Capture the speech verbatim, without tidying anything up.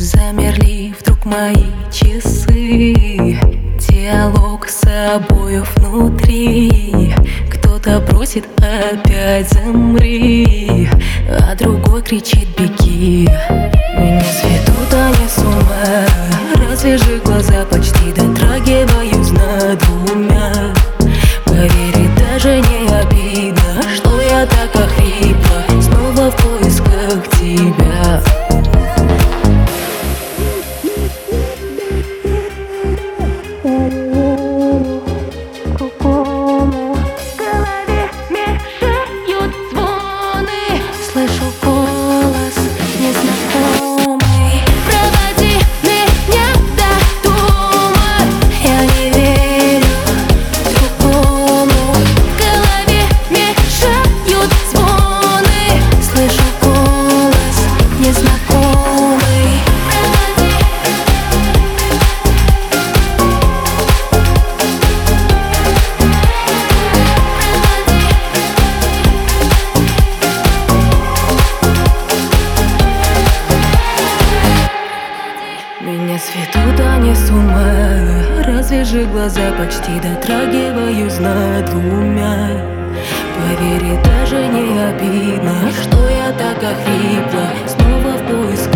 Замерли вдруг мои часы. Диалог с собою внутри. Кто-то просит опять замри, а другой кричит беги. Меня сведут они с ума. Развяжи глаза, почти дотрагиваюсь над двумя. Поверить даже не обидно, что я так охрипла. Снова в поисках тебя. Слышу голос незнакомый. Проводи меня до дома. Я не верю другому. В голове мешают звоны. Слышу голос незнакомый. Меня сведут они с ума. Развяжи глаза, почти дотрагиваюсь над двумя. Поверить даже не обидно, что я так охрипла. Снова в поиск